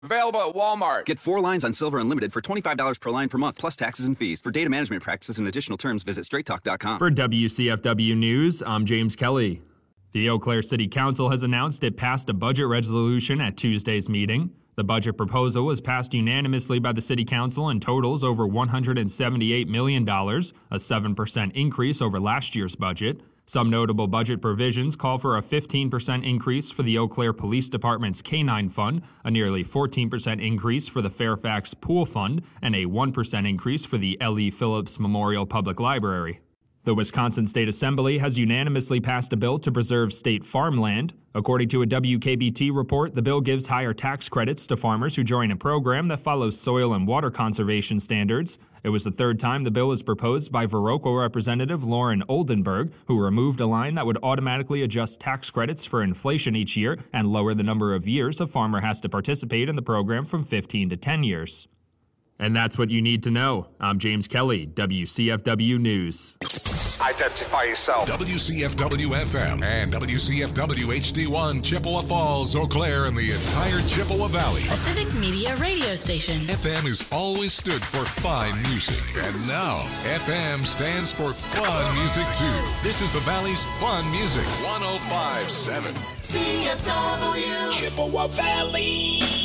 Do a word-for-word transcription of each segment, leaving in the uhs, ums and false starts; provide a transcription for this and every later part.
Available at Walmart. Get four lines on Silver Unlimited for twenty-five dollars per line per month, plus taxes and fees. For data management practices and additional terms, visit straight talk dot com. For W C F W News, I'm James Kelly. The Eau Claire City Council has announced it passed a budget resolution at Tuesday's meeting. The budget proposal was passed unanimously by the City Council and totals over one hundred seventy-eight million dollars, a seven percent increase over last year's budget. Some notable budget provisions call for a fifteen percent increase for the Eau Claire Police Department's K nine Fund, a nearly fourteen percent increase for the Fairfax Pool Fund, and a one percent increase for the L E Phillips Memorial Public Library. The Wisconsin State Assembly has unanimously passed a bill to preserve state farmland. According to a W K B T report, the bill gives higher tax credits to farmers who join a program that follows soil and water conservation standards. It was the third time the bill was proposed by Viroqua Representative Lauren Oldenburg, who removed a line that would automatically adjust tax credits for inflation each year and lower the number of years a farmer has to participate in the program from fifteen to ten years. And that's what you need to know. I'm James Kelly, W C F W News. Identify yourself. W C F W F M and W C F W H D one, Chippewa Falls, Eau Claire, and the entire Chippewa Valley. A civic media radio station. F M has always stood for fine music, and now F M stands for fun music too. This is the Valley's fun music. one oh five point seven C F W Chippewa Valley.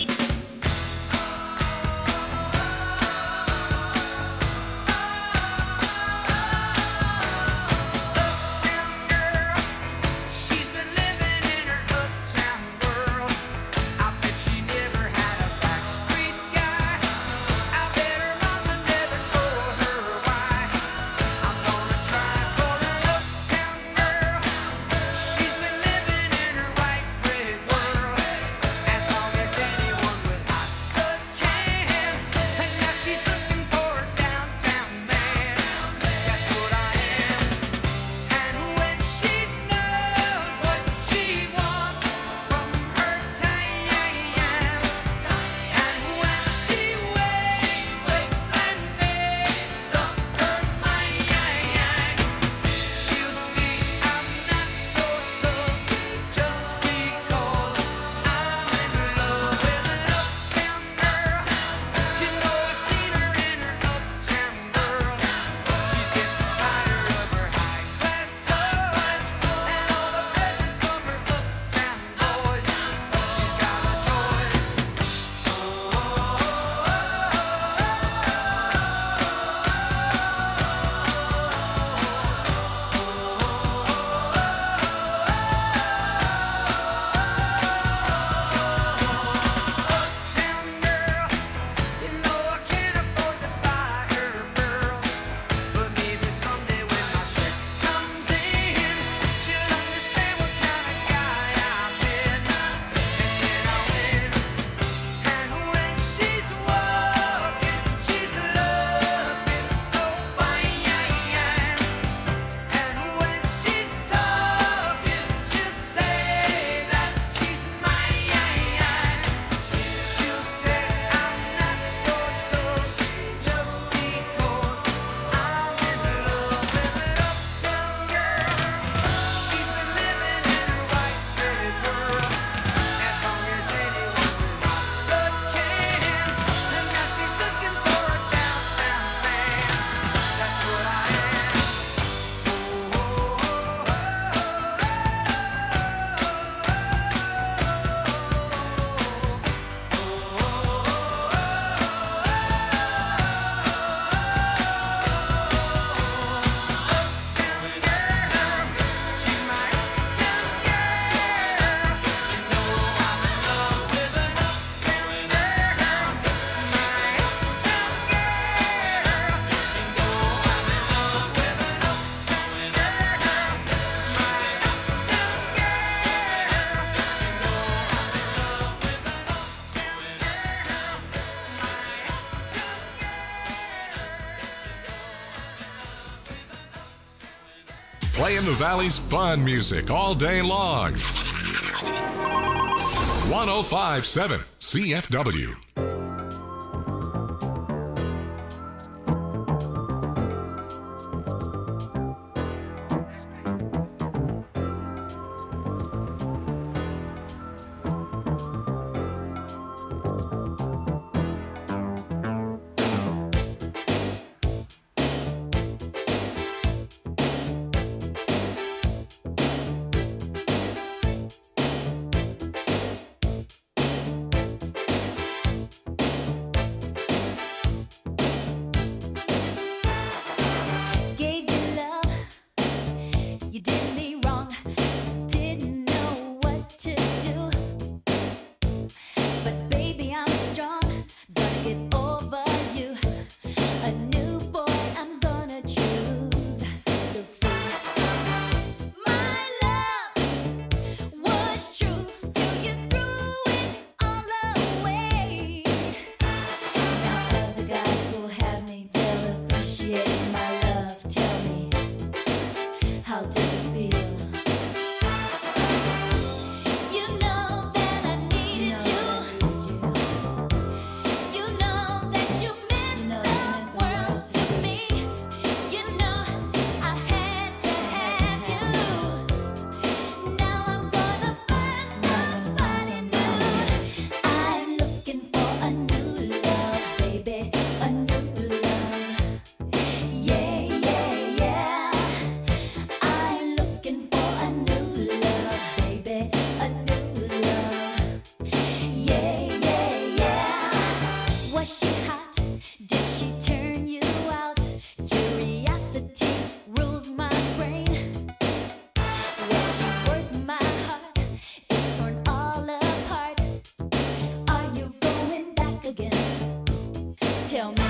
Playing the Valley's fun music all day long. one oh five point seven C F W. Tell me.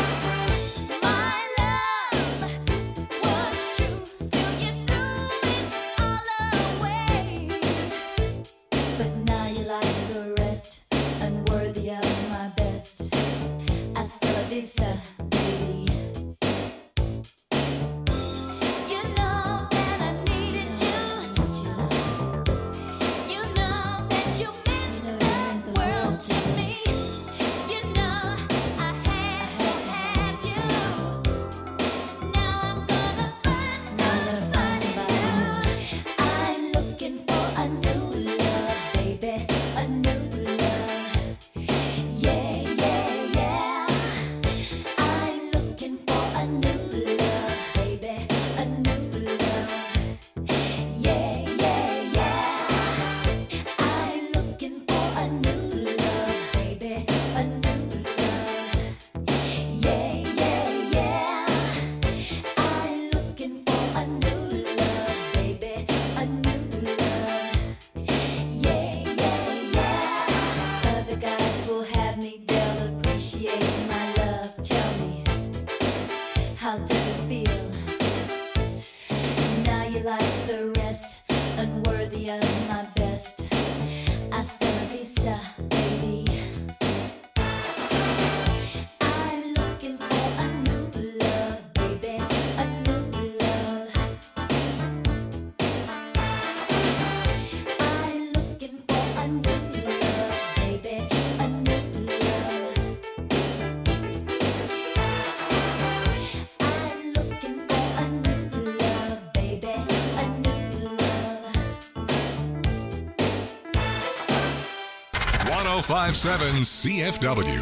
one oh five point seven C F W.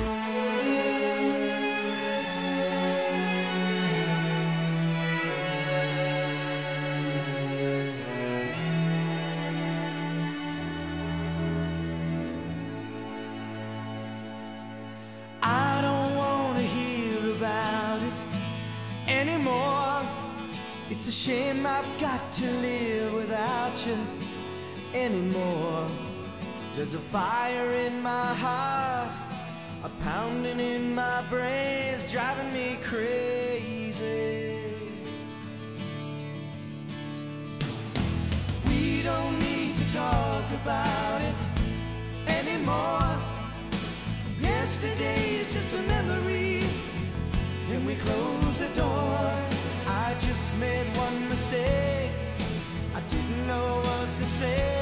I don't want to hear about it anymore. It's a shame I've got to live without you anymore. There's a fire in my heart, a pounding in my brains, driving me crazy. We don't need to talk about it anymore. Yesterday is just a memory, and we close the door. I just made one mistake, I didn't know what to say.